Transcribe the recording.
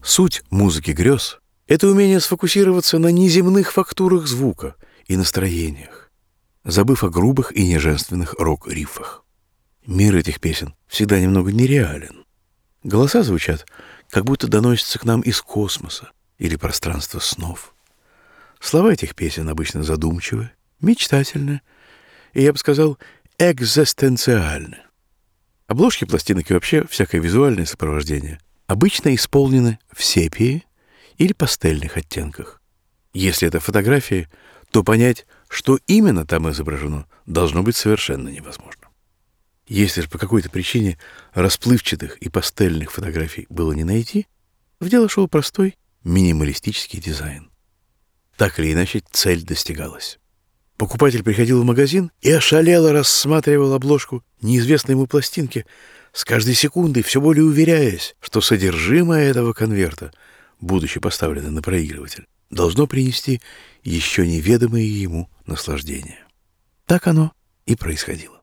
Суть музыки грез — это умение сфокусироваться на неземных фактурах звука и настроениях, забыв о грубых и неженственных рок-рифах. Мир этих песен всегда немного нереален. Голоса звучат, как будто доносятся к нам из космоса или пространства снов. Слова этих песен обычно задумчивы, мечтательны и, я бы сказал, экзистенциальны. Обложки пластинок и вообще всякое визуальное сопровождение обычно исполнены в сепии или пастельных оттенках. Если это фотографии, то понять, что именно там изображено, должно быть совершенно невозможно. Если же по какой-то причине расплывчатых и пастельных фотографий было не найти, в дело шел простой минималистический дизайн. Так или иначе, цель достигалась. Покупатель приходил в магазин и ошалело рассматривал обложку неизвестной ему пластинки, с каждой секундой все более уверяясь, что содержимое этого конверта, будучи поставлено на проигрыватель, должно принести еще неведомое ему наслаждение. Так оно и происходило.